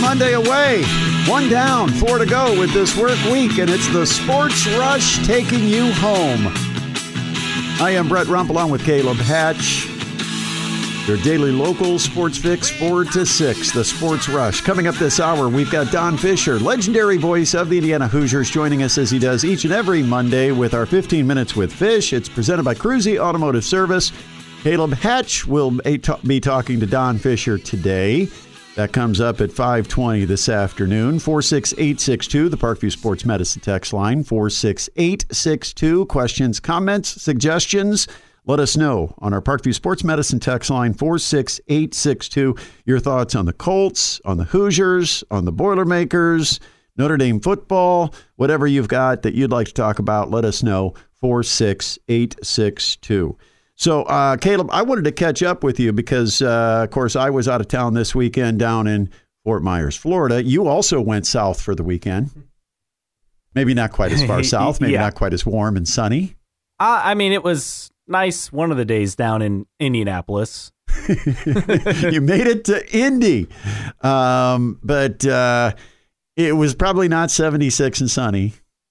Monday away. One down, 4 to go with this work week, and it's the Sports Rush taking you home. I am Brett Rump along with Caleb Hatch. Your daily local sports fix, 4 to 6, the Sports Rush. Coming up this hour, we've got Don Fisher, legendary voice of the Indiana Hoosiers, joining us as he does each and every Monday with our 15 Minutes with Fish. It's presented by Cruzy Automotive Service. Caleb Hatch will be talking to Don Fisher today. That comes up at 5:20 this afternoon. 46862, the Parkview Sports Medicine text line. 46862. Questions, comments, suggestions, let us know on our Parkview Sports Medicine text line. 46862. Your thoughts on the Colts, on the Hoosiers, on the Boilermakers, Notre Dame football, whatever you've got that you'd like to talk about, let us know. 46862. So, Caleb, I wanted to catch up with you because, of course, I was out of town this weekend down in Fort Myers, Florida. You also went south for the weekend. Maybe not quite as far south, maybe not quite as warm and sunny. I mean, it was nice one of the days down in Indianapolis. You made it to Indy, but it was probably not 76 and sunny.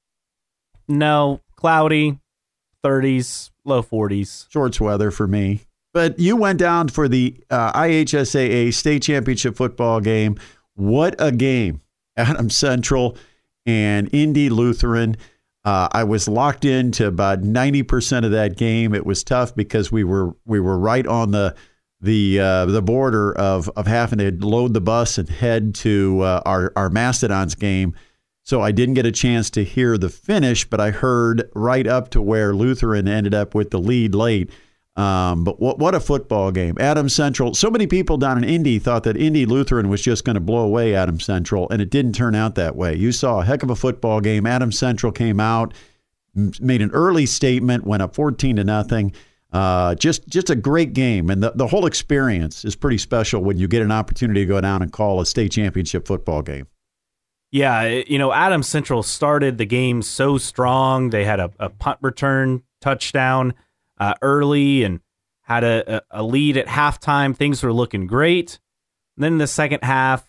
No, cloudy, 30s. Low 40s. Shorts weather for me. But you went down for the IHSAA state championship football game. What a game. Adams Central and Indy Lutheran. I was locked into about 90% of that game. It was tough because we were right on the border of having to load the bus and head to our Mastodons game. So I didn't get a chance to hear the finish, but I heard right up to where Lutheran ended up with the lead late. But what a football game. Adams Central, so many people down in Indy thought that Indy Lutheran was just going to blow away Adams Central, and it didn't turn out that way. You saw a heck of a football game. Adams Central came out, made an early statement, went up 14-0. Just a great game, and the whole experience is pretty special when you get an opportunity to go down and call a state championship football game. Yeah, Adams Central started the game so strong. They had a punt return touchdown early and had a lead at halftime. Things were looking great. And then in the second half,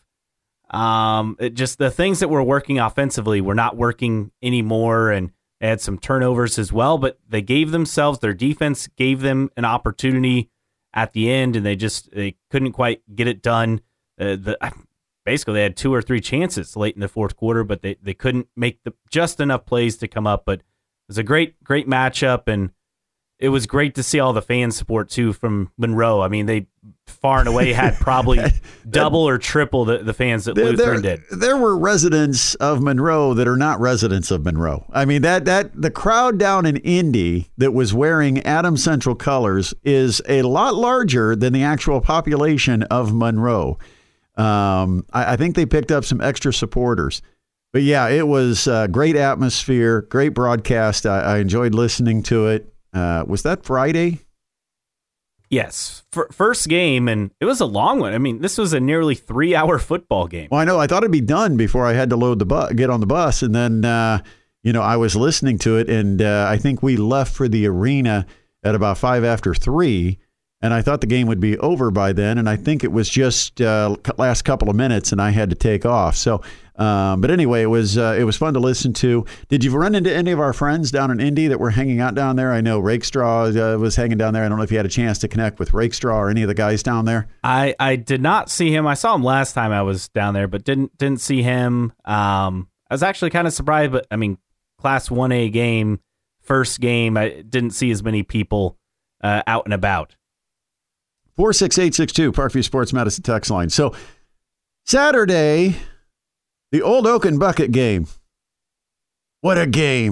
the things that were working offensively were not working anymore, and they had some turnovers as well. But they gave themselves, their defense gave them an opportunity at the end, and they couldn't quite get it done. Basically, they had 2 or 3 chances late in the fourth quarter, but they couldn't make just enough plays to come up. But it was a great matchup, and it was great to see all the fan support, too, from Monroe. I mean, they far and away had probably double or triple the fans that Lutheran did. There were residents of Monroe that are not residents of Monroe. I mean, the crowd down in Indy that was wearing Adams Central colors is a lot larger than the actual population of Monroe. I think they picked up some extra supporters. But, yeah, it was a great atmosphere, great broadcast. I enjoyed listening to it. Was that Friday? Yes. First game, and it was a long one. I mean, this was a nearly 3-hour football game. Well, I know. I thought it'd be done before I had to get on the bus. And then, I was listening to it, and I think we left for the arena at about 5 after 3. And I thought the game would be over by then, and I think it was just last couple of minutes, and I had to take off. So, but anyway, it was fun to listen to. Did you run into any of our friends down in Indy that were hanging out down there? I know Rakestraw was hanging down there. I don't know if you had a chance to connect with Rakestraw or any of the guys down there. I did not see him. I saw him last time I was down there, but didn't see him. I was actually kind of surprised, but I mean, Class 1A game, first game, I didn't see as many people out and about. 46862, Parkview Sports Medicine text line. So, Saturday, the Old Oaken Bucket game. What a game.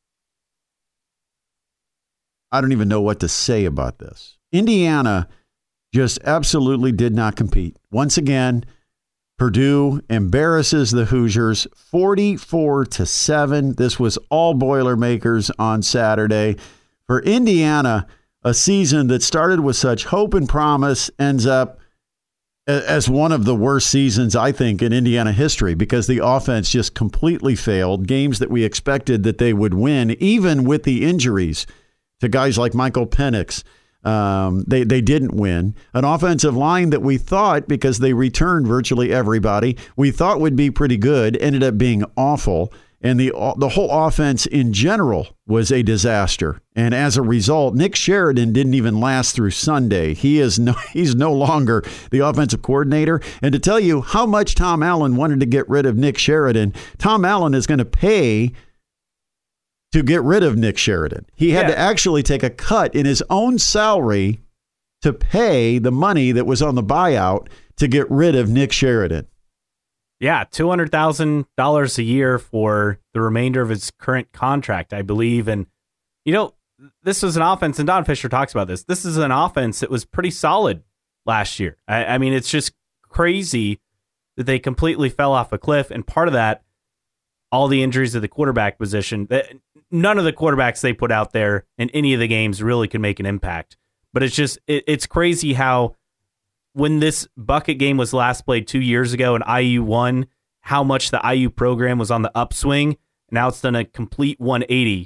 I don't even know what to say about this. Indiana just absolutely did not compete. Once again, Purdue embarrasses the Hoosiers 44-7. This was all Boilermakers on Saturday. For Indiana, a season that started with such hope and promise ends up as one of the worst seasons, I think, in Indiana history because the offense just completely failed. Games that we expected that they would win, even with the injuries to guys like Michael Penix, They didn't win. An offensive line that we thought, because they returned virtually everybody, we thought would be pretty good, ended up being awful. And the whole offense in general was a disaster. And as a result, Nick Sheridan didn't even last through Sunday. He's no longer the offensive coordinator. And to tell you how much Tom Allen wanted to get rid of Nick Sheridan, Tom Allen is going to pay to get rid of Nick Sheridan. He had to actually take a cut in his own salary to pay the money that was on the buyout to get rid of Nick Sheridan. Yeah, $200,000 a year for the remainder of his current contract, I believe. And, this was an offense, and Don Fisher talks about this. This is an offense that was pretty solid last year. I mean, it's just crazy that they completely fell off a cliff. And part of that, all the injuries at the quarterback position, none of the quarterbacks they put out there in any of the games really could make an impact. But it's just, it's crazy how when this bucket game was last played 2 years ago and IU won, how much the IU program was on the upswing. Now it's done a complete 180,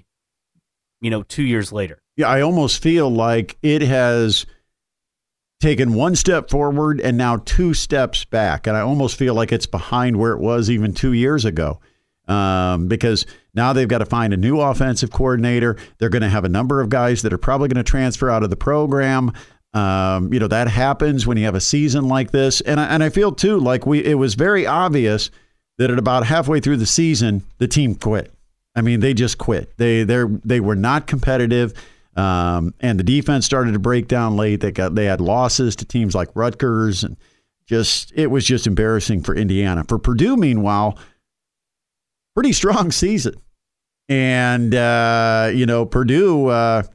2 years later. Yeah, I almost feel like it has taken one step forward and now two steps back. And I almost feel like it's behind where it was even 2 years ago. Because now they've got to find a new offensive coordinator. They're going to have a number of guys that are probably going to transfer out of the program. That happens when you have a season like this. And I feel, too, like it was very obvious that at about halfway through the season, the team quit. I mean, they just quit. They were not competitive, and the defense started to break down late. They had losses to teams like Rutgers, and it was just embarrassing for Indiana. For Purdue, meanwhile, pretty strong season. And, Purdue,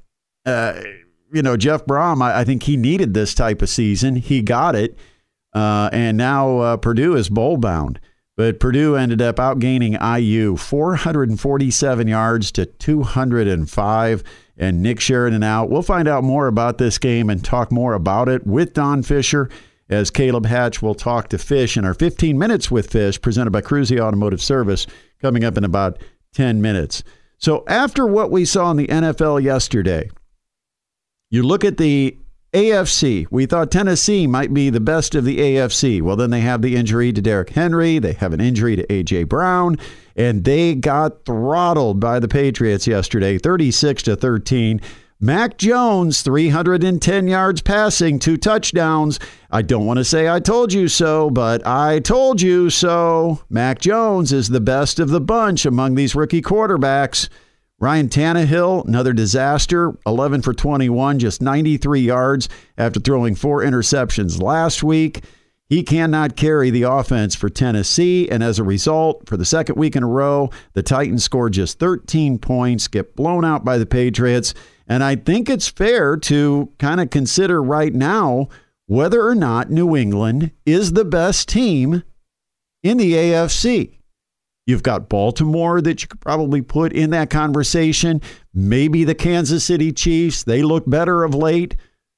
Jeff Brom, I think he needed this type of season. He got it. And now Purdue is bowl bound. But Purdue ended up outgaining IU 447 yards to 205. And Nick Sheridan out. We'll find out more about this game and talk more about it with Don Fisher, as Caleb Hatch will talk to Fish in our 15 Minutes with Fish, presented by Cruzy Automotive Service, coming up in about 10 minutes. So after what we saw in the NFL yesterday, you look at the AFC. We thought Tennessee might be the best of the AFC. Well, then they have the injury to Derrick Henry. They have an injury to A.J. Brown, and they got throttled by the Patriots yesterday, 36-13. Mac Jones, 310 yards passing, 2 touchdowns. I don't want to say I told you so, but I told you so. Mac Jones is the best of the bunch among these rookie quarterbacks. Ryan Tannehill, another disaster, 11 for 21, just 93 yards after throwing 4 interceptions last week. He cannot carry the offense for Tennessee, and as a result, for the second week in a row, the Titans scored just 13 points, get blown out by the Patriots. And I think it's fair to kind of consider right now whether or not New England is the best team in the AFC. You've got Baltimore that you could probably put in that conversation. Maybe the Kansas City Chiefs. They look better of late.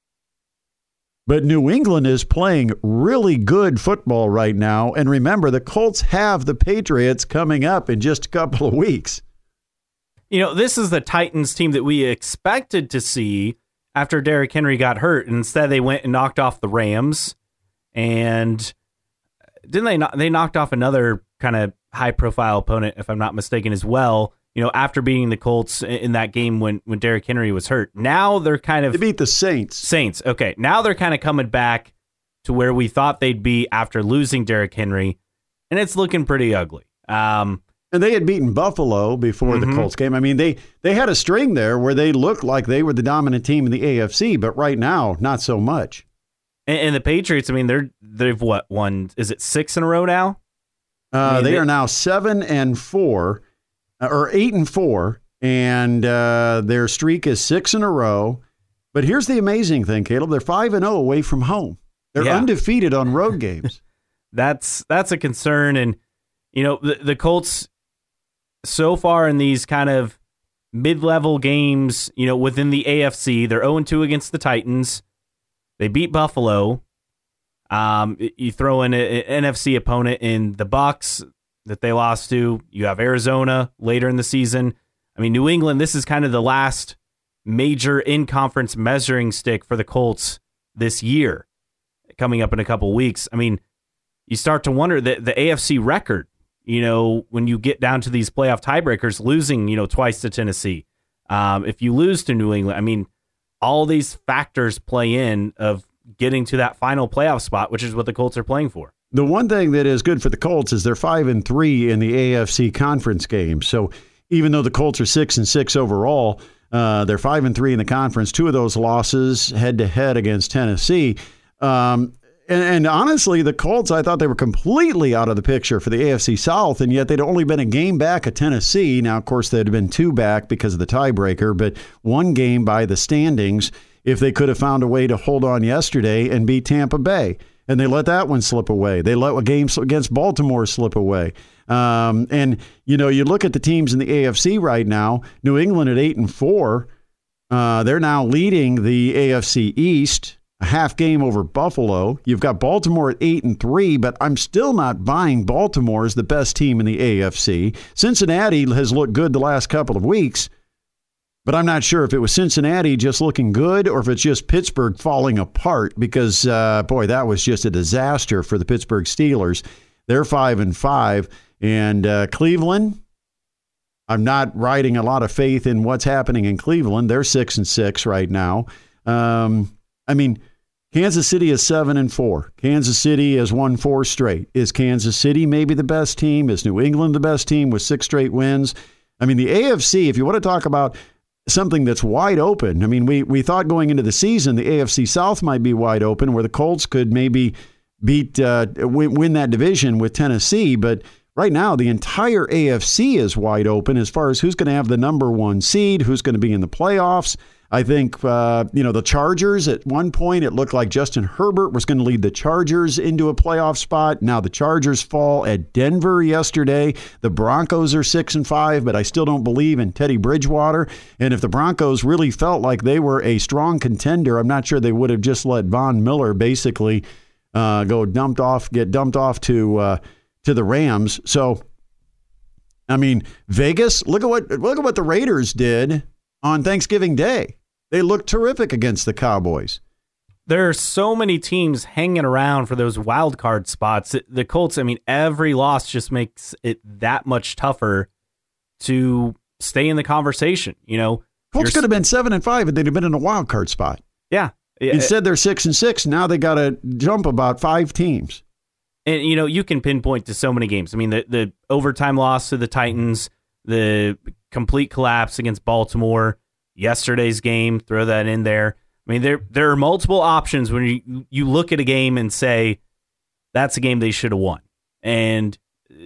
But New England is playing really good football right now. And remember, the Colts have the Patriots coming up in just a couple of weeks. This is the Titans team that we expected to see after Derrick Henry got hurt. And instead, they went and knocked off the Rams. And didn't they knocked off another kind of high-profile opponent, if I'm not mistaken, as well, after beating the Colts in that game when Derrick Henry was hurt. Now they're kind of... They beat the Saints. Saints, okay. Now they're kind of coming back to where we thought they'd be after losing Derrick Henry, and it's looking pretty ugly. And they had beaten Buffalo before the Colts game. I mean, they had a string there where they looked like they were the dominant team in the AFC, but right now, not so much. And the Patriots, I mean, they've won, is it 6 in a row now? They are now 7-4, or 8-4, and their streak is 6 in a row. But here's the amazing thing, Caleb: they're 5-0 away from home. They're undefeated on road games. That's a concern, and the Colts so far in these kind of mid-level games, within the AFC, they're 0-2 against the Titans. They beat Buffalo. You throw in an NFC opponent in the Bucs that they lost to. You have Arizona later in the season. I mean, New England, this is kind of the last major in-conference measuring stick for the Colts this year, coming up in a couple weeks. I mean, you start to wonder the AFC record, when you get down to these playoff tiebreakers, losing, twice to Tennessee. If you lose to New England, I mean, all these factors play in of getting to that final playoff spot, which is what the Colts are playing for. The one thing that is good for the Colts is they're 5-3 in the AFC conference games. So even though the Colts are 6-6 overall, they're 5-3 in the conference. 2 of those losses head-to-head against Tennessee. And honestly, the Colts, I thought they were completely out of the picture for the AFC South, and yet they'd only been a game back of Tennessee. Now, of course, they'd been 2 back because of the tiebreaker, but 1 game by the standings if they could have found a way to hold on yesterday and beat Tampa Bay. And they let that one slip away. They let a game against Baltimore slip away. And, you look at the teams in the AFC right now, New England at 8-4. They're now leading the AFC East, a half game over Buffalo. You've got Baltimore at 8-3, but I'm still not buying Baltimore as the best team in the AFC. Cincinnati has looked good the last couple of weeks, but I'm not sure if it was Cincinnati just looking good or if it's just Pittsburgh falling apart because, that was just a disaster for the Pittsburgh Steelers. They're 5-5. And Cleveland, I'm not riding a lot of faith in what's happening in Cleveland. They're 6-6 right now. Kansas City is 7-4. Kansas City has won 4 straight. Is Kansas City maybe the best team? Is New England the best team with 6 straight wins? The AFC, if you want to talk about something that's wide open, we thought going into the season the AFC South might be wide open where the Colts could maybe win that division with Tennessee, but right now, the entire AFC is wide open as far as who's going to have the number 1 seed, who's going to be in the playoffs. I think, the Chargers, at one point, it looked like Justin Herbert was going to lead the Chargers into a playoff spot. Now the Chargers fall at Denver yesterday. The Broncos are 6-5, but I still don't believe in Teddy Bridgewater. And if the Broncos really felt like they were a strong contender, I'm not sure they would have just let Von Miller basically get dumped off to the Rams. So, Vegas, look at what the Raiders did on Thanksgiving Day. They looked terrific against the Cowboys. There are so many teams hanging around for those wild card spots. The Colts, every loss just makes it that much tougher to stay in the conversation. Colts could have been 7-5 if they'd have been in a wild card spot. Yeah. Instead, they're 6-6. Now they got to jump about 5 teams. And, you can pinpoint to so many games. The overtime loss to the Titans, the complete collapse against Baltimore, yesterday's game, throw that in there. There are multiple options when you look at a game and say, that's a game they should have won. And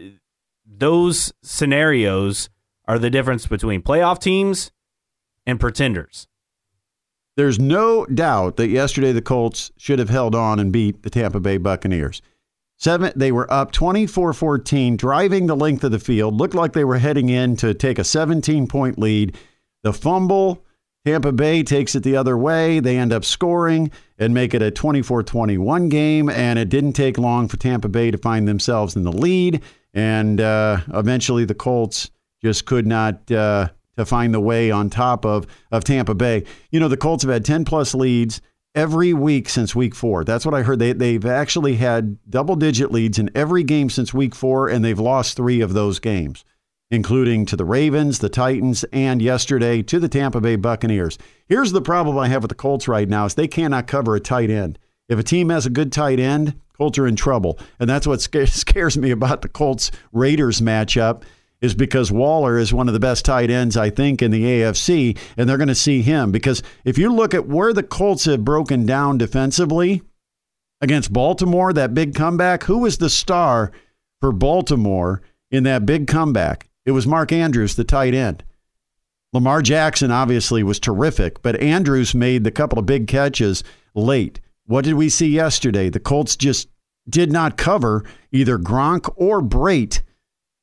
those scenarios are the difference between playoff teams and pretenders. There's no doubt that yesterday the Colts should have held on and beat the Tampa Bay Buccaneers. They were up 24-14, driving the length of the field. Looked like they were heading in to take a 17-point lead. The fumble, Tampa Bay takes it the other way. They end up scoring and make it a 24-21 game, and it didn't take long for Tampa Bay to find themselves in the lead. And eventually the Colts just could not to find the way on top of Tampa Bay. The Colts have had 10-plus leads every week since week 4. That's what I heard. They've actually had double-digit leads in every game since week 4, and they've lost 3 of those games, including to the Ravens, the Titans, and yesterday to the Tampa Bay Buccaneers. Here's the problem I have with the Colts right now is they cannot cover a tight end. If a team has a good tight end, Colts are in trouble. And that's what scares me about the Colts-Raiders matchup is because Waller is one of the best tight ends, I think, in the AFC, and they're going to see him. Because if you look at where the Colts have broken down defensively against Baltimore, that big comeback, who was the star for Baltimore in that big comeback? It was Mark Andrews, the tight end. Lamar Jackson obviously was terrific, but Andrews made the couple of big catches late. What did we see yesterday? The Colts just did not cover either Gronk or Brate.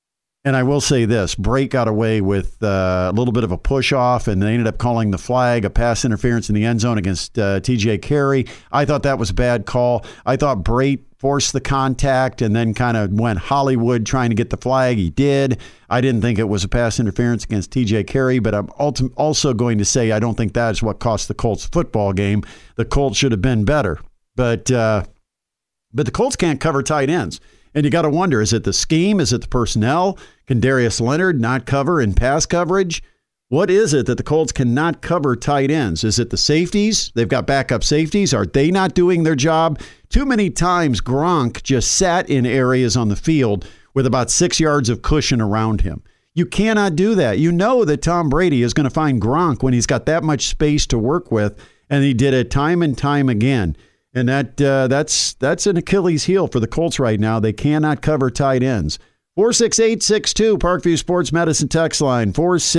And I will say this, Brate got away with a little bit of a push-off, and they ended up calling the flag a pass interference in the end zone against TJ Carey. I thought that was a bad call. I thought Brate forced the contact and then kind of went Hollywood trying to get the flag. He did. I didn't think it was a pass interference against TJ Carey, but I'm also going to say I don't think that is what cost the Colts the football game. The Colts should have been better. But the Colts can't cover tight ends. And you got to wonder, is it the scheme? Is it the personnel? Can Darius Leonard not cover in pass coverage? What is it that the Colts cannot cover tight ends? Is it the safeties? They've got backup safeties. Are they not doing their job? Too many times Gronk just sat in areas on the field with about 6 yards of cushion around him. You cannot do that. You know that Tom Brady is going to find Gronk when he's got that much space to work with, and he did it time and time again. And that's an Achilles heel for the Colts right now. They cannot cover tight ends. 46862, Parkview Sports Medicine text line,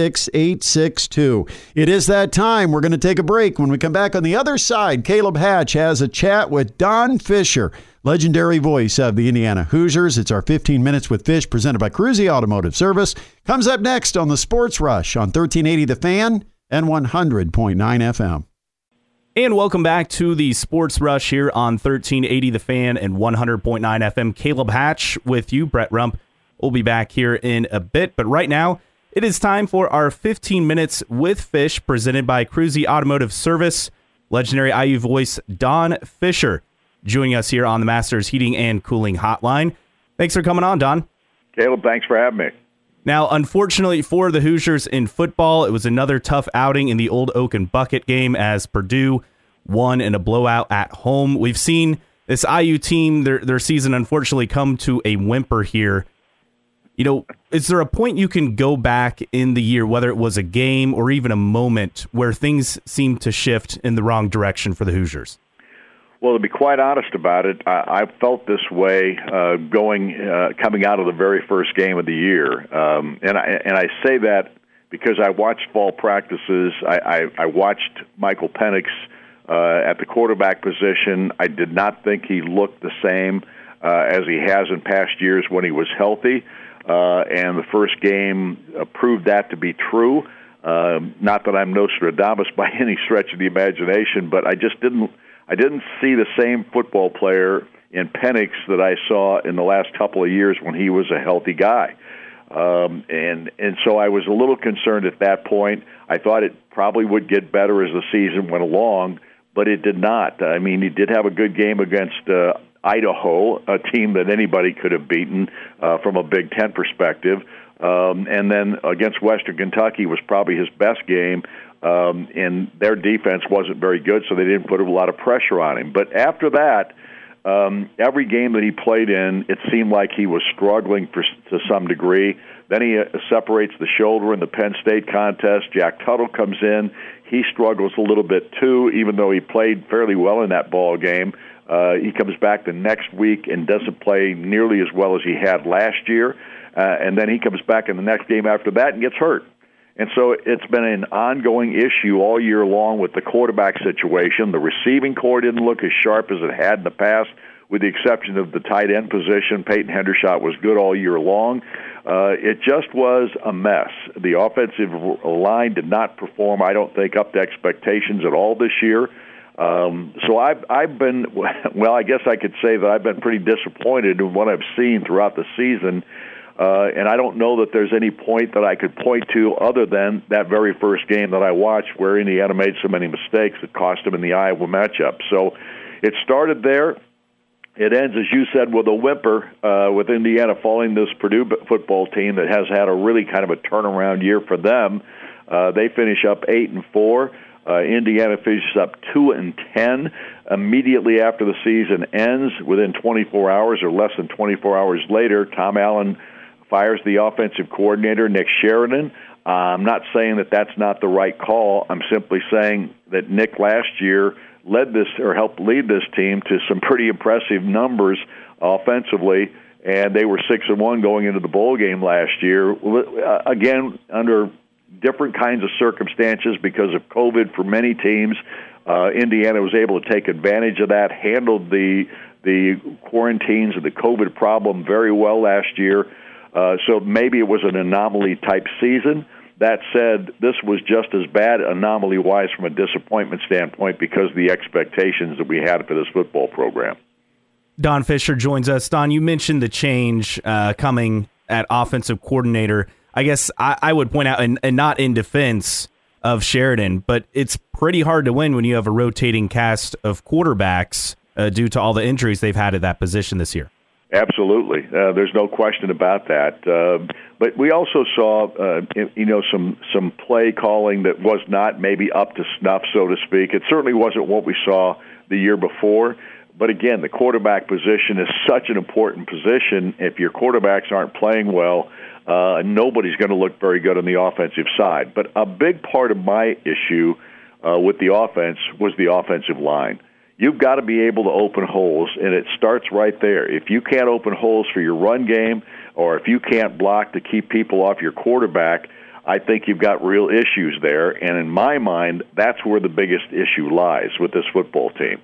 46862. It is that time. We're going to take a break. When we come back on the other side, Caleb Hatch has a chat with Don Fisher, legendary voice of the Indiana Hoosiers. It's our 15 Minutes with Fish presented by Cruzy Automotive Service. Comes up next on the Sports Rush on 1380 The Fan and 100.9 FM. And welcome back to the Sports Rush here on 1380 The Fan and 100.9 FM. Caleb Hatch with you. Brett Rump will be back here in a bit. But right now, it is time for our 15 Minutes with Fish presented by Cruzy Automotive Service. Legendary IU voice Don Fisher joining us here on the Masters Heating and Cooling Hotline. Thanks for coming on, Don. Caleb, thanks for having me. Now, unfortunately for the Hoosiers in football, it was another tough outing in the Old Oaken Bucket game as Purdue won in a blowout at home. We've seen this IU team, their season unfortunately come to a whimper here. You know, is there a point you can go back in the year, whether it was a game or even a moment, where things seem to shift in the wrong direction for the Hoosiers? Well, to be quite honest about it, I felt this way coming out of the very first game of the year, and I say that because I watched fall practices. I watched Michael Penix at the quarterback position. I did not think he looked the same as he has in past years when he was healthy, and the first game proved that to be true. Not that I'm Nostradamus by any stretch of the imagination, but I didn't see the same football player in Penix that I saw in the last couple of years when he was a healthy guy. And so I was a little concerned at that point. I thought it probably would get better as the season went along, but it did not. I mean, he did have a good game against Idaho, a team that anybody could have beaten from a Big Ten perspective. And then against Western Kentucky was probably his best game. And their defense wasn't very good, so they didn't put a lot of pressure on him. But after that, every game that he played in, it seemed like he was struggling to some degree. Then he separates the shoulder in the Penn State contest. Jack Tuttle comes in. He struggles a little bit too, even though he played fairly well in that ball game. He comes back the next week and doesn't play nearly as well as he had last year. And then he comes back in the next game after that and gets hurt. And so it's been an ongoing issue all year long with the quarterback situation. The receiving core didn't look as sharp as it had in the past, with the exception of the tight end position. Peyton Hendershot was good all year long. It just was a mess. The offensive line did not perform, I don't think, up to expectations at all this year. So I've been, well, I guess I could say that I've been pretty disappointed in what I've seen throughout the season. And I don't know that there's any point that I could point to other than that very first game that I watched where Indiana made so many mistakes that cost them in the Iowa matchup. So it started there. It ends, as you said, with a whimper with Indiana falling this Purdue football team that has had a really kind of a turnaround year for them. They finish up 8-4. Indiana finishes up 2-10. Immediately after the season ends, within 24 hours or less than 24 hours later, Tom Allen fires the offensive coordinator, Nick Sheridan. I'm not saying that that's not the right call. I'm simply saying that Nick last year led this or helped lead this team to some pretty impressive numbers offensively, and they were 6-1 going into the bowl game last year. Again, under different kinds of circumstances because of COVID for many teams. Indiana was able to take advantage of that, handled the quarantines and the COVID problem very well last year. So maybe it was an anomaly-type season. That said, this was just as bad anomaly-wise from a disappointment standpoint because of the expectations that we had for this football program. Don Fisher joins us. Don, you mentioned the change coming at offensive coordinator. I guess I would point out, and not in defense of Sheridan, but it's pretty hard to win when you have a rotating cast of quarterbacks due to all the injuries they've had at that position this year. Absolutely. There's no question about that. But we also saw, some play calling that was not maybe up to snuff, so to speak. It certainly wasn't what we saw the year before. But again, the quarterback position is such an important position. If your quarterbacks aren't playing well, nobody's going to look very good on the offensive side. But a big part of my issue with the offense was the offensive line. You've got to be able to open holes, and it starts right there. If you can't open holes for your run game, or if you can't block to keep people off your quarterback, I think you've got real issues there. And in my mind, that's where the biggest issue lies with this football team.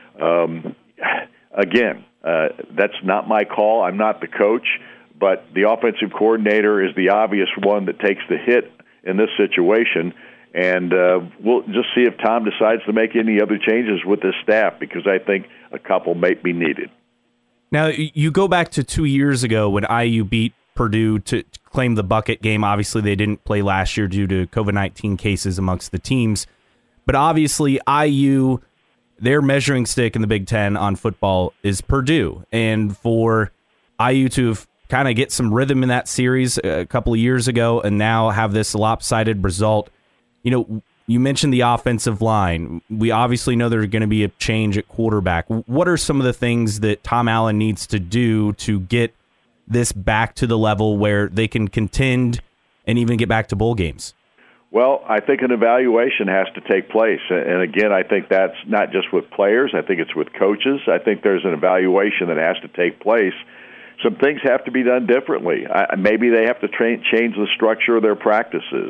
Again, that's not my call. I'm not the coach, but the offensive coordinator is the obvious one that takes the hit in this situation. And we'll just see if Tom decides to make any other changes with this staff, because I think a couple may be needed. Now, you go back to 2 years ago when IU beat Purdue to claim the bucket game. Obviously, they didn't play last year due to COVID-19 cases amongst the teams. But obviously, IU, their measuring stick in the Big Ten on football is Purdue. And for IU to have kind of get some rhythm in that series a couple of years ago and now have this lopsided result, you mentioned the offensive line. We obviously know there's going to be a change at quarterback. What are some of the things that Tom Allen needs to do to get this back to the level where they can contend and even get back to bowl games? Well, I think an evaluation has to take place. And again, I think that's not just with players. I think it's with coaches. I think there's an evaluation that has to take place. Some things have to be done differently. Maybe they have to change the structure of their practices.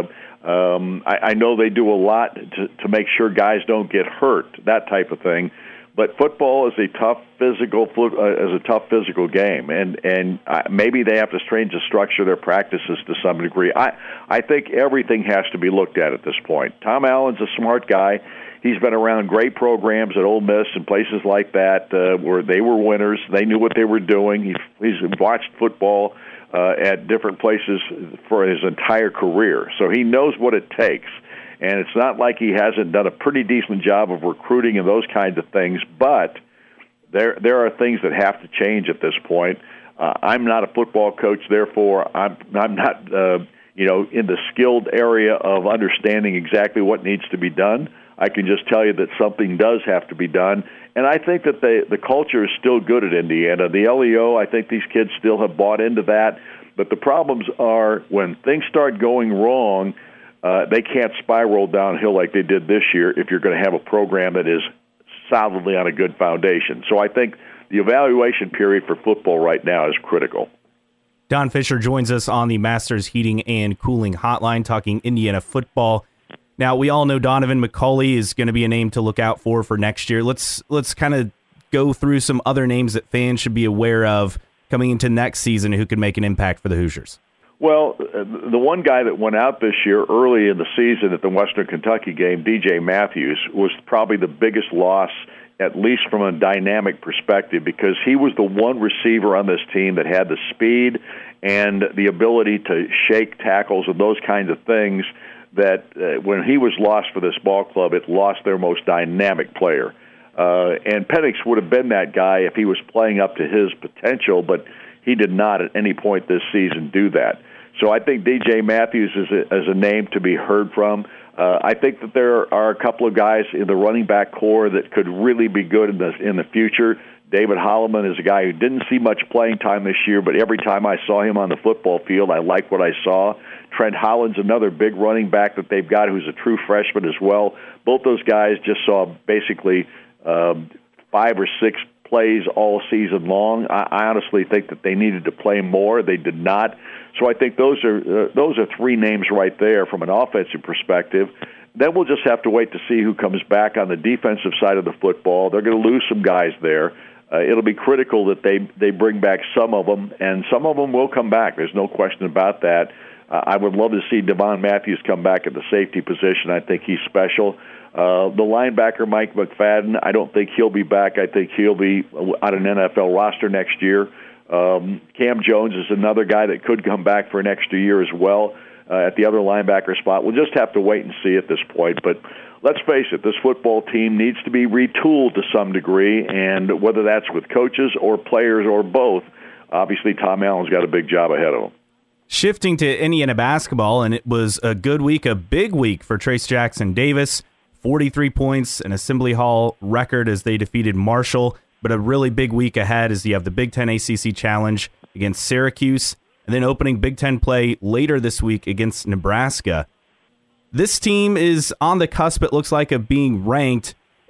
I know they do a lot to make sure guys don't get hurt, that type of thing. But football is a tough physical game, and maybe they have to change the structure of their practices to some degree. I think everything has to be looked at this point. Tom Allen's a smart guy. He's been around great programs at Ole Miss and places like that where they were winners. They knew what they were doing. He's watched football at different places for his entire career. So he knows what it takes. And it's not like he hasn't done a pretty decent job of recruiting and those kinds of things, but there are things that have to change at this point. I'm not a football coach, therefore I'm not in the skilled area of understanding exactly what needs to be done. I can just tell you that something does have to be done. And I think that the culture is still good at Indiana. The LEO, I think these kids still have bought into that. But the problems are when things start going wrong, they can't spiral downhill like they did this year if you're going to have a program that is solidly on a good foundation. So I think the evaluation period for football right now is critical. Don Fisher joins us on the Masters Heating and Cooling Hotline talking Indiana football. Now, we all know Donovan McCulley is going to be a name to look out for next year. Let's kind of go through some other names that fans should be aware of coming into next season who could make an impact for the Hoosiers. Well, the one guy that went out this year early in the season at the Western Kentucky game, DJ Matthews, was probably the biggest loss, at least from a dynamic perspective, because he was the one receiver on this team that had the speed and the ability to shake tackles and those kinds of things that when he was lost for this ball club, it lost their most dynamic player. And Penix would have been that guy if he was playing up to his potential, but he did not at any point this season do that. So I think DJ Matthews is a name to be heard from. I think that there are a couple of guys in the running back core that could really be good in the future. David Holloman is a guy who didn't see much playing time this year, but every time I saw him on the football field, I liked what I saw. Trent Holland's another big running back that they've got who's a true freshman as well. Both those guys just saw basically 5 or 6 plays all season long. I honestly think that they needed to play more. They did not. So I think those are 3 names right there from an offensive perspective. Then we'll just have to wait to see who comes back on the defensive side of the football. They're going to lose some guys there. it'll be critical that they bring back some of them, and some of them will come back. There's no question about that. I would love to see Devon Matthews come back at the safety position. I think he's special. The linebacker, Mike McFadden, I don't think he'll be back. I think he'll be on an NFL roster next year. Cam Jones is another guy that could come back for an extra year as well at the other linebacker spot. We'll just have to wait and see at this point. But let's face it, this football team needs to be retooled to some degree, and whether that's with coaches or players or both, obviously Tom Allen's got a big job ahead of him. Shifting to Indiana basketball, and it was a good week, a big week for Trace Jackson Davis. 43 points, an Assembly Hall record as they defeated Marshall, but a really big week ahead as you have the Big Ten ACC Challenge against Syracuse, and then opening Big Ten play later this week against Nebraska. This team is on the cusp, it looks like, of being ranked.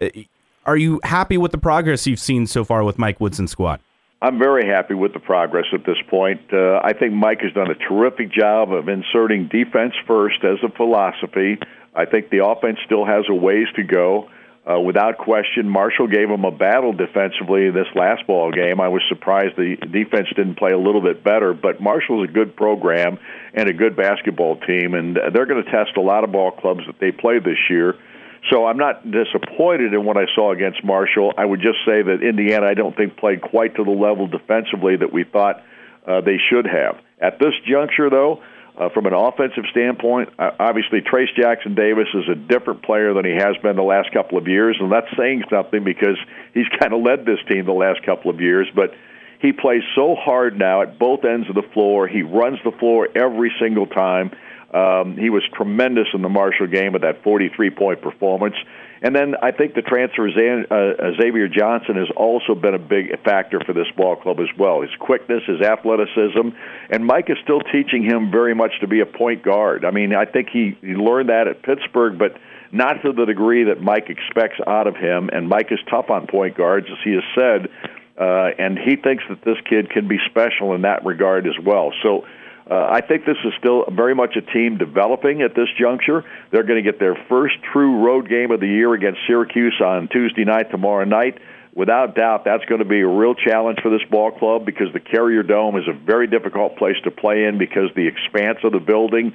Are you happy with the progress you've seen so far with Mike Woodson's squad? I'm very happy with the progress at this point. I think Mike has done a terrific job of inserting defense first as a philosophy. I think the offense still has a ways to go. Without question, Marshall gave them a battle defensively this last ball game. I was surprised the defense didn't play a little bit better, but Marshall's a good program and a good basketball team, and they're going to test a lot of ball clubs that they play this year. So I'm not disappointed in what I saw against Marshall. I would just say that Indiana, I don't think, played quite to the level defensively that we thought they should have. At this juncture, though, from an offensive standpoint, obviously Trace Jackson Davis is a different player than he has been the last couple of years, and that's saying something because he's kind of led this team the last couple of years. But he plays so hard now at both ends of the floor. He runs the floor every single time. He was tremendous in the Marshall game with that 43-point performance. And then I think the transfer Xavier Johnson has also been a big factor for this ball club as well. His quickness, his athleticism, and Mike is still teaching him very much to be a point guard. I mean, I think he learned that at Pittsburgh, but not to the degree that Mike expects out of him. And Mike is tough on point guards, as he has said, and he thinks that this kid can be special in that regard as well. So I think this is still very much a team developing at this juncture. They're going to get their first true road game of the year against Syracuse on Tuesday night, tomorrow night. Without doubt, that's going to be a real challenge for this ball club because the Carrier Dome is a very difficult place to play in because the expanse of the building.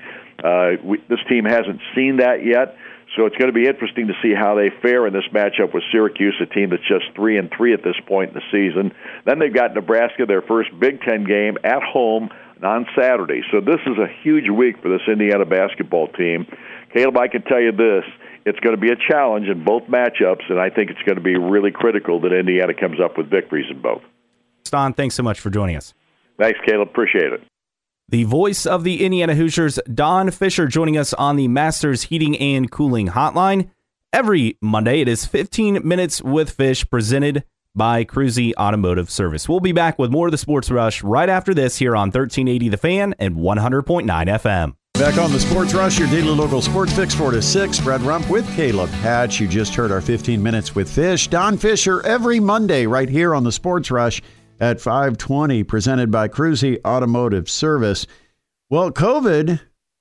This team hasn't seen that yet. So it's going to be interesting to see how they fare in this matchup with Syracuse, a team that's just 3-3 at this point in the season. Then they've got Nebraska, their first Big Ten game at home on Saturday. So this is a huge week for this Indiana basketball team. Caleb, I can tell you this. It's going to be a challenge in both matchups, and I think it's going to be really critical that Indiana comes up with victories in both. Don, thanks so much for joining us. Thanks, Caleb. Appreciate it. The voice of the Indiana Hoosiers, Don Fisher, joining us on the Masters Heating and Cooling Hotline. Every Monday, it is 15 Minutes with Fish, presented by Cruzy Automotive Service. We'll be back with more of the Sports Rush right after this here on 1380 The Fan and 100.9 FM. Back on the Sports Rush, your daily local sports fix, 4 to 6. Brad Rump with Caleb Hatch. You just heard our 15 Minutes with Fish. Don Fisher every Monday right here on the Sports Rush at 5:20, presented by Cruzy Automotive Service. Well, COVID,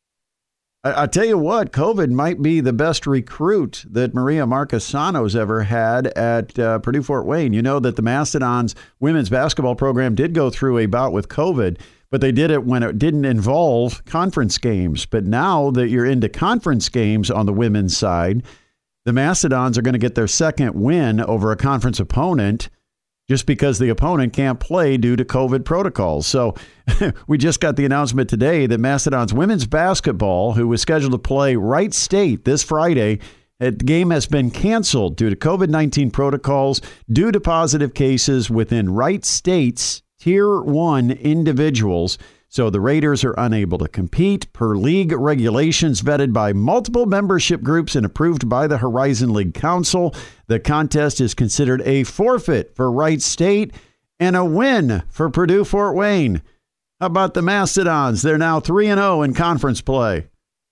I tell you what, COVID might be the best recruit that Maria Marquesano's ever had at Purdue Fort Wayne. You know that the Mastodons women's basketball program did go through a bout with COVID, but they did it when it didn't involve conference games. But now that you're into conference games on the women's side, the Mastodons are going to get their second win over a conference opponent just because the opponent can't play due to COVID protocols. So we just got the announcement today that Mastodons women's basketball, who was scheduled to play Wright State this Friday, the game has been canceled due to COVID-19 protocols due to positive cases within Wright State's Tier 1 individuals. So the Raiders are unable to compete per league regulations vetted by multiple membership groups and approved by the Horizon League Council. The contest is considered a forfeit for Wright State and a win for Purdue Fort Wayne. How about the Mastodons? They're now 3-0 in conference play.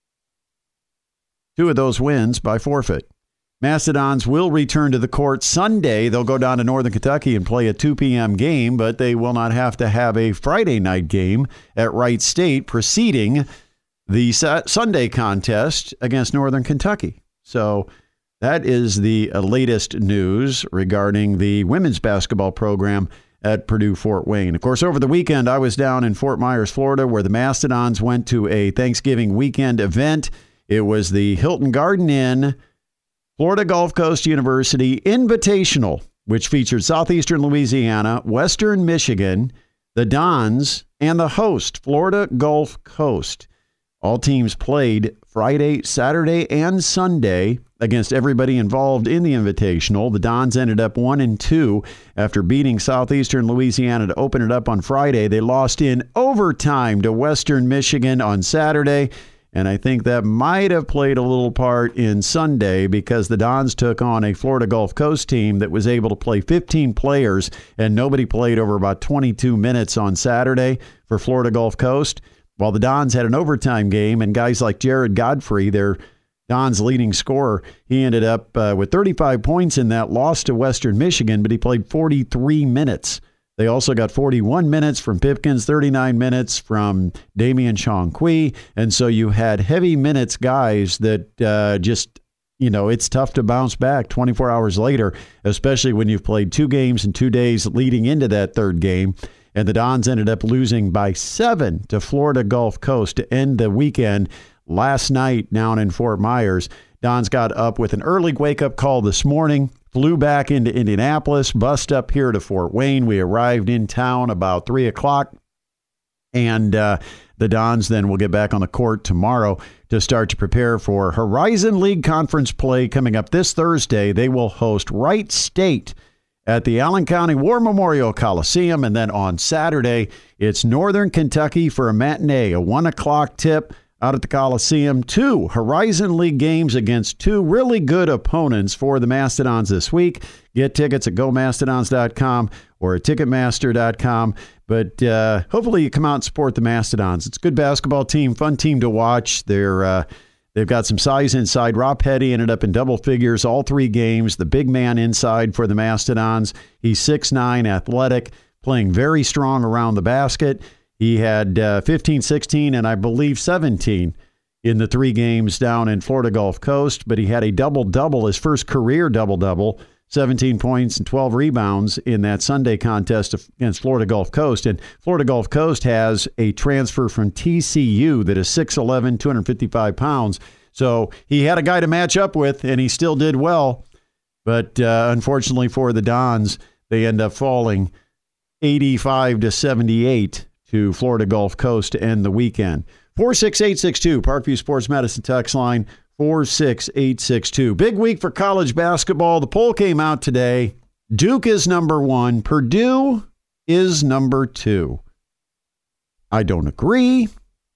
2 of those wins by forfeit. Mastodons will return to the court Sunday. They'll go down to Northern Kentucky and play a 2 p.m. game, but they will not have to have a Friday night game at Wright State preceding the Sunday contest against Northern Kentucky. So That is the latest news regarding the women's basketball program at Purdue Fort Wayne. Of course, over the weekend, I was down in Fort Myers, Florida, where the Mastodons went to a Thanksgiving weekend event. It was the Hilton Garden Inn Florida Gulf Coast University Invitational, which featured Southeastern Louisiana, Western Michigan, the Dons, and the host, Florida Gulf Coast. All teams played Friday, Saturday, and Sunday against everybody involved in the Invitational. The Dons ended up 1-2 after beating Southeastern Louisiana to open it up on Friday. They lost in overtime to Western Michigan on Saturday, and I think that might have played a little part in Sunday because the Dons took on a Florida Gulf Coast team that was able to play 15 players, and nobody played over about 22 minutes on Saturday for Florida Gulf Coast. While the Dons had an overtime game, and guys like Jared Godfrey, their Dons' leading scorer, he ended up with 35 points in that loss to Western Michigan, but he played 43 minutes. They also got 41 minutes from Pipkins, 39 minutes from Damian Chongqui, and so you had heavy minutes guys that just, it's tough to bounce back 24 hours later, especially when you've played 2 games in 2 days leading into that third game. And the Dons ended up losing by 7 to Florida Gulf Coast to end the weekend last night down in Fort Myers. Dons got up with an early wake-up call this morning, flew back into Indianapolis, bussed up here to Fort Wayne. We arrived in town about 3 o'clock, and the Dons then will get back on the court tomorrow to start to prepare for Horizon League Conference play coming up this Thursday. They will host Wright State at the Allen County War Memorial Coliseum. And then on Saturday, it's Northern Kentucky for a matinee, a 1 o'clock tip out at the Coliseum. 2 Horizon League games against 2 really good opponents for the Mastodons this week. Get tickets at gomastodons.com or at ticketmaster.com. But hopefully you come out and support the Mastodons. It's a good basketball team, fun team to watch. They've got some size inside. Rob Petty ended up in double figures all 3 games. The big man inside for the Mastodons. He's 6'9", athletic, playing very strong around the basket. He had 15, 16, and I believe 17 in the 3 games down in Florida Gulf Coast, but he had a double-double, his first career double-double, 17 points and 12 rebounds in that Sunday contest against Florida Gulf Coast. And Florida Gulf Coast has a transfer from TCU that is 6'11", 255 pounds. So he had a guy to match up with, and he still did well. But unfortunately for the Dons, they end up falling 85-78 to Florida Gulf Coast to end the weekend. 46862, Parkview Sports Medicine text line, 46862. Big week for college basketball. The poll came out today. Duke is number 1. Purdue is number 2. I don't agree.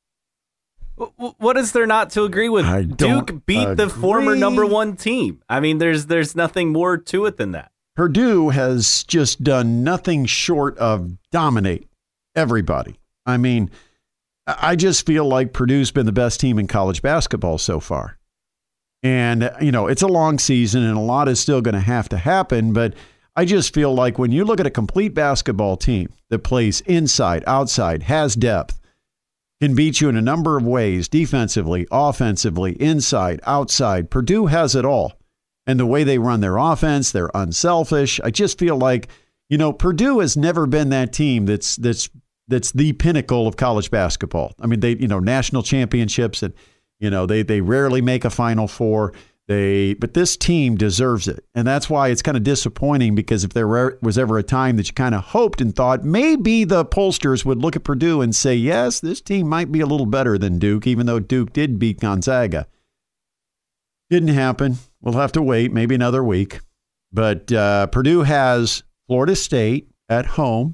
What is there not to agree with? Duke beat the former number 1 team. I mean, there's nothing more to it than that. Purdue has just done nothing short of dominate everybody. I mean, I just feel like Purdue's been the best team in college basketball so far. And, it's a long season and a lot is still going to have to happen. But I just feel like when you look at a complete basketball team that plays inside, outside, has depth, can beat you in a number of ways, defensively, offensively, inside, outside, Purdue has it all. And the way they run their offense, they're unselfish. I just feel like, Purdue has never been that team that's the pinnacle of college basketball. I mean, they, national championships and, they rarely make a Final Four. But this team deserves it. And that's why it's kind of disappointing, because if there was ever a time that you kind of hoped and thought maybe the pollsters would look at Purdue and say, yes, this team might be a little better than Duke, even though Duke did beat Gonzaga. Didn't happen. We'll have to wait maybe another week. But Purdue has Florida State at home.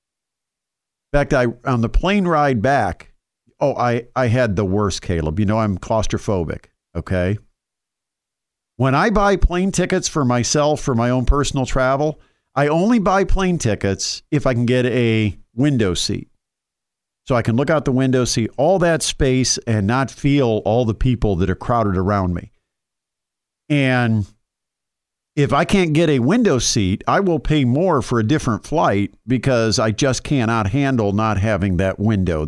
In fact, on the plane ride back, I had the worst, Caleb. I'm claustrophobic, okay? When I buy plane tickets for myself for my own personal travel, I only buy plane tickets if I can get a window seat. So I can look out the window, see all that space, and not feel all the people that are crowded around me. And if I can't get a window seat, I will pay more for a different flight because I just cannot handle not having that window, that comfort, that piece of space next to me.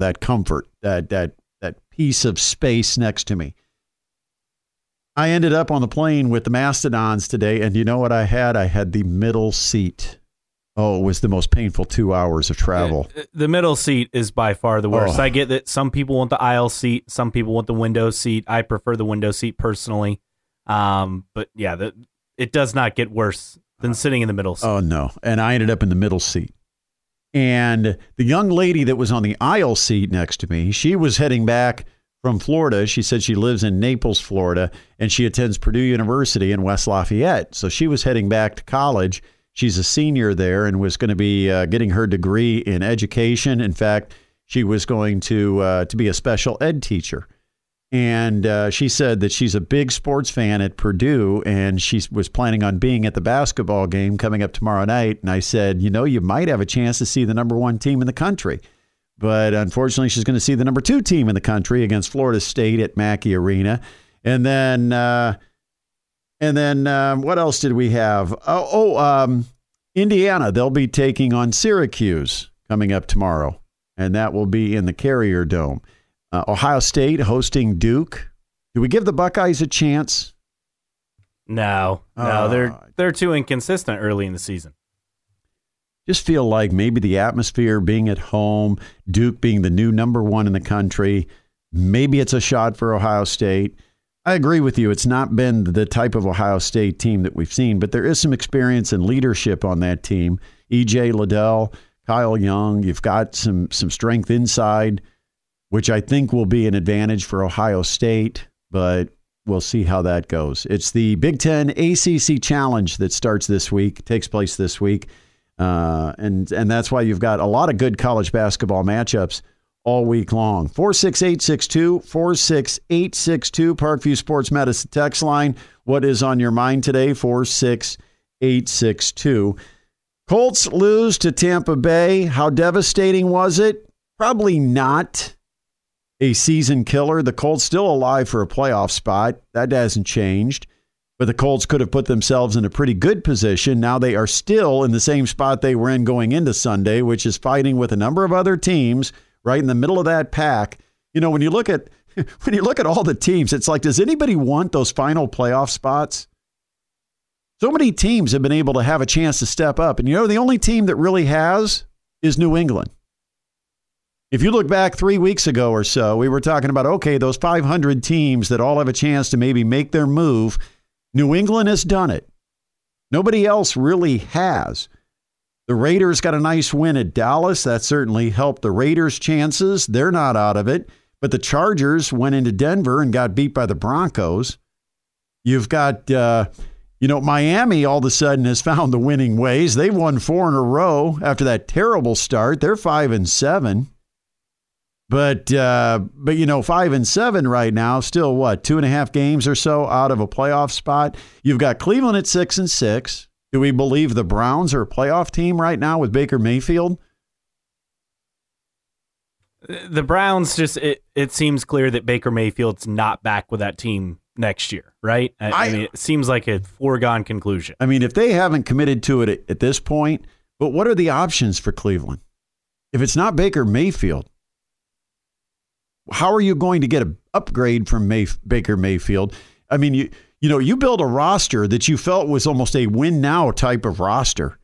I ended up on the plane with the Mastodons today, and you know what I had? I had the middle seat. Oh, it was the most painful 2 hours of travel. The middle seat is by far the worst. Oh. I get that some people want the aisle seat, some people want the window seat. I prefer the window seat personally. But yeah, it does not get worse than sitting in the middle seat. Oh, no. And I ended up in the middle seat. And the young lady that was on the aisle seat next to me, she was heading back from Florida. She said she lives in Naples, Florida, and she attends Purdue University in West Lafayette. So she was heading back to college. She's a senior there and was going to be getting her degree in education. In fact, she was going to be a special ed teacher. And she said that she's a big sports fan at Purdue, and she was planning on being at the basketball game coming up tomorrow night. And I said, you might have a chance to see the number 1 team in the country. But unfortunately, she's going to see the number 2 team in the country against Florida State at Mackey Arena. And then what else did we have? Indiana. They'll be taking on Syracuse coming up tomorrow, and that will be in the Carrier Dome. Ohio State hosting Duke. Do we give the Buckeyes a chance? No, they're too inconsistent early in the season. Just feel like maybe the atmosphere being at home, Duke being the new number 1 in the country, maybe it's a shot for Ohio State. I agree with you. It's not been the type of Ohio State team that we've seen, but there is some experience and leadership on that team. E.J. Liddell, Kyle Young, you've got some strength inside, which I think will be an advantage for Ohio State, but we'll see how that goes. It's the Big Ten ACC Challenge that starts this week, takes place this week, and that's why you've got a lot of good college basketball matchups all week long. 46862, 46862, Parkview Sports Medicine text line. What is on your mind today? 46862. Colts lose to Tampa Bay. How devastating was it? Probably not a season killer. The Colts still alive for a playoff spot. That hasn't changed. But the Colts could have put themselves in a pretty good position. Now they are still in the same spot they were in going into Sunday, which is fighting with a number of other teams right in the middle of that pack. When you look at all the teams, it's like, does anybody want those final playoff spots? So many teams have been able to have a chance to step up. And the only team that really has is New England. If you look back 3 weeks ago or so, we were talking about, okay, those 500 teams that all have a chance to maybe make their move. New England has done it. Nobody else really has. The Raiders got a nice win at Dallas. That certainly helped the Raiders' chances. They're not out of it. But the Chargers went into Denver and got beat by the Broncos. You've got, Miami all of a sudden has found the winning ways. They've won 4 in a row after that terrible start. They're 5-7. But 5-7 right now, still 2.5 games or so out of a playoff spot. You've got Cleveland at 6-6. Do we believe the Browns are a playoff team right now with Baker Mayfield? The Browns it seems clear that Baker Mayfield's not back with that team next year, right? I mean, it seems like a foregone conclusion. I mean, if they haven't committed to it at this point, but what are the options for Cleveland? If it's not Baker Mayfield, how are you going to get an upgrade from Baker Mayfield? I mean, you build a roster that you felt was almost a win now type of roster.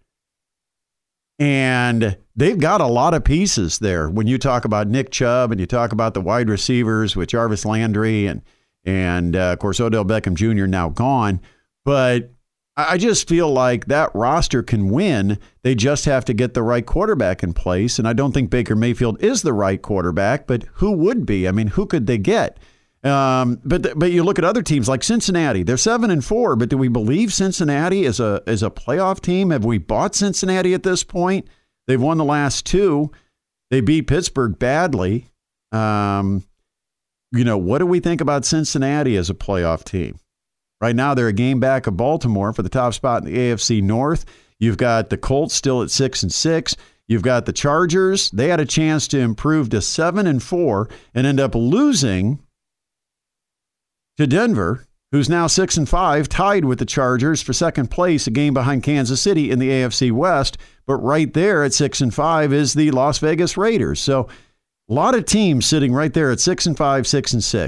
And they've got a lot of pieces there. When you talk about Nick Chubb and you talk about the wide receivers with Jarvis Landry and of course, Odell Beckham Jr. now gone. But I just feel like that roster can win. They just have to get the right quarterback in place. And I don't think Baker Mayfield is the right quarterback, but who would be? I mean, who could they get? But you look at other teams like Cincinnati. They're 7-4, but do we believe Cincinnati is a playoff team? Have we bought Cincinnati at this point? They've won the last 2. They beat Pittsburgh badly. What do we think about Cincinnati as a playoff team? Right now, they're a game back of Baltimore for the top spot in the AFC North. You've got the Colts still at 6-6. You've got the Chargers. They had a chance to improve to 7-4 and end up losing to Denver, who's now 6-5, tied with the Chargers for second place, a game behind Kansas City in the AFC West. But right there at 6-5 is the Las Vegas Raiders. So a lot of teams sitting right there at 6-5, 6-6.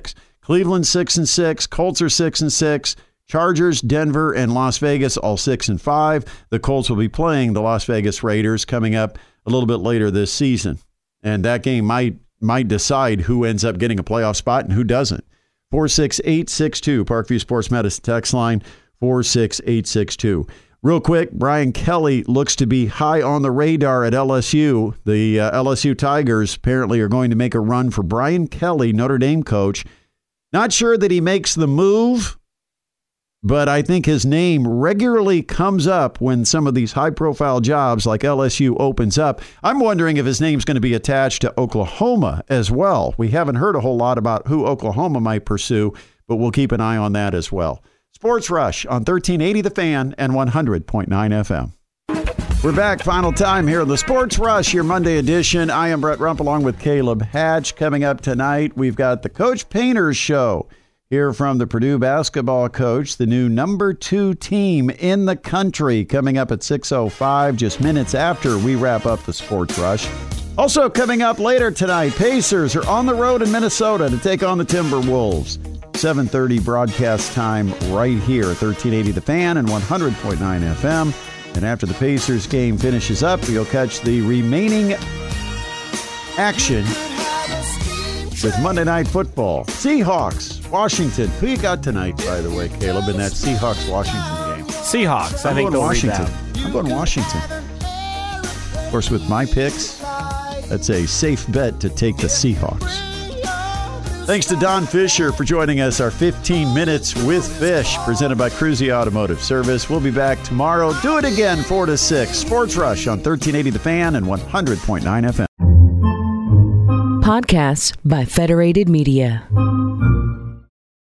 Cleveland 6-6. Colts are 6-6. Chargers, Denver, and Las Vegas all 6-5. The Colts will be playing the Las Vegas Raiders coming up a little bit later this season. And that game might decide who ends up getting a playoff spot and who doesn't. 46862, Parkview Sports Medicine text line, 46862. Real quick, Brian Kelly looks to be high on the radar at LSU. The LSU Tigers apparently are going to make a run for Brian Kelly, Notre Dame coach. Not sure that he makes the move, but I think his name regularly comes up when some of these high-profile jobs like LSU opens up. I'm wondering if his name's going to be attached to Oklahoma as well. We haven't heard a whole lot about who Oklahoma might pursue, but we'll keep an eye on that as well. Sports Rush on 1380 The Fan and 100.9 FM. We're back, final time here on the Sports Rush, your Monday edition. I am Brett Rump along with Caleb Hatch. Coming up tonight, we've got the Coach Painters Show. Hear from the Purdue basketball coach, the new number 2 team in the country, coming up at 6:05, just minutes after we wrap up the Sports Rush. Also coming up later tonight, Pacers are on the road in Minnesota to take on the Timberwolves. 7:30 broadcast time right here at 1380 The Fan and 100.9 FM. And after the Pacers game finishes up, you'll catch the remaining action with Monday Night Football. Seahawks, Washington. Who you got tonight, by the way, Caleb, in that Seahawks-Washington game? Seahawks. I think they'll Washington. rebound. I'm going Washington. Of course, with my picks, that's a safe bet to take the Seahawks. Thanks to Don Fisher for joining us. Our 15 Minutes with Fish, presented by Cruzy Automotive Service. We'll be back tomorrow. Do it again, 4 to 6. Sports Rush on 1380 The Fan and 100.9 FM. Podcasts by Federated Media.